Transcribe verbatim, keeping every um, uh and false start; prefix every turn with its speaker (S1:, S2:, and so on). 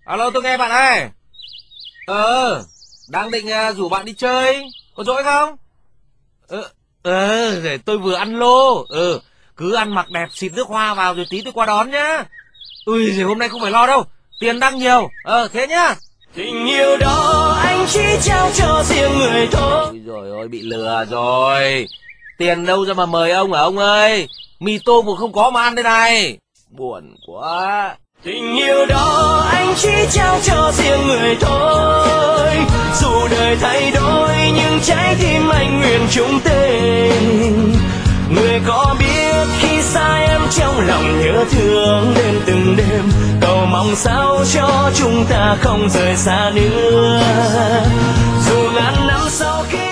S1: Alo, tôi nghe bạn ơi. Ờ, đang định uh, rủ bạn đi chơi. Có rỗi không? Ờ, ờ, để tôi vừa ăn lô. Ừ, cứ ăn mặc đẹp xịt nước hoa vào rồi tí tôi qua đón nhá. Ui giời, hôm nay không phải lo đâu. Tiền đang nhiều. Ờ, thế nhá.
S2: Tình yêu đó anh chỉ trao cho riêng người thôi.
S1: Ui giời ơi, bị lừa rồi. Tiền đâu ra mà mời ông hả ông ơi? Mì tôm cũng không có mà ăn đây này. Buồn quá.
S2: Tình yêu đó anh chỉ trao cho riêng người thôi. Dù đời thay đổi nhưng trái tim anh nguyện chung tình. Người có biết khi xa em trong lòng nhớ thương đêm từng đêm, cầu mong sao cho chúng ta không rời xa nữa. Dù ngàn năm sau khi